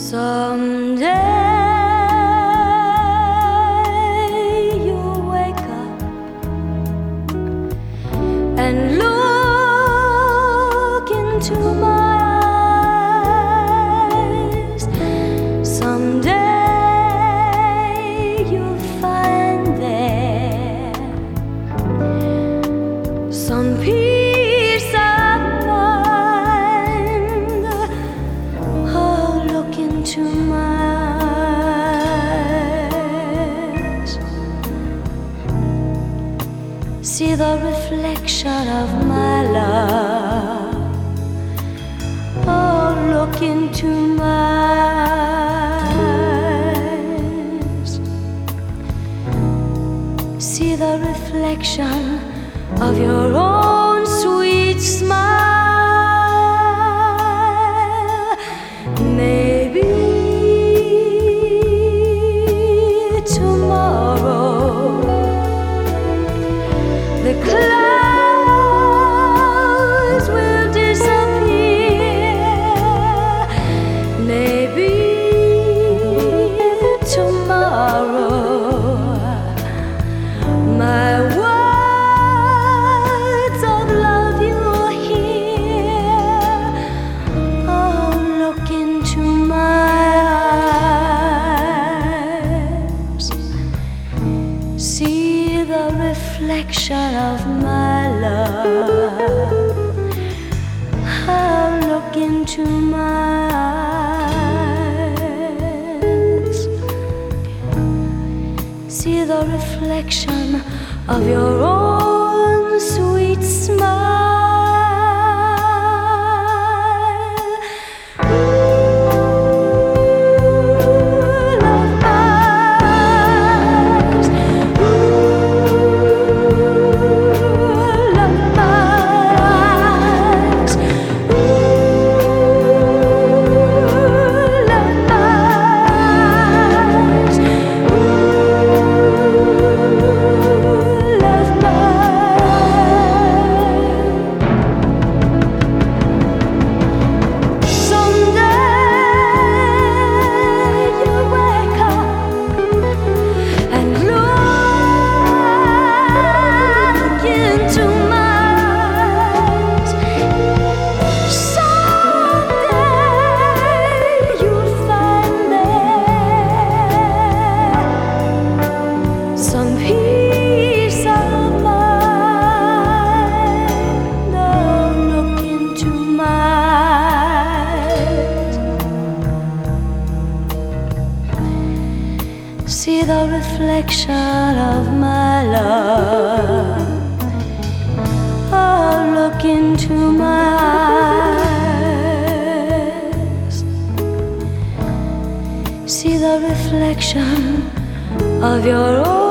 Someday you'll wake up and look into my eyes. Someday you'll find there some peace of mind. Oh, look into my eyes. See the reflection of my love. Oh, look into my eyes. See the reflection of your own sweet smile. Maybe tomorrow the clouds will disappear. Maybe tomorrow my words of love you'll hear. Oh, look into my eyes. See the reflection of my love. Oh, look into my eyes. See the reflection of your own sweet smile. Ooh, love eyes. Ooh, love eyes. Ooh, love eyes. Love mine. Someday you wake up and look into my eyes. Someday you'll find there some peace of mind. Oh, look into my eyes. See the reflection of my love. Oh, look into my eyes. See the reflection of your own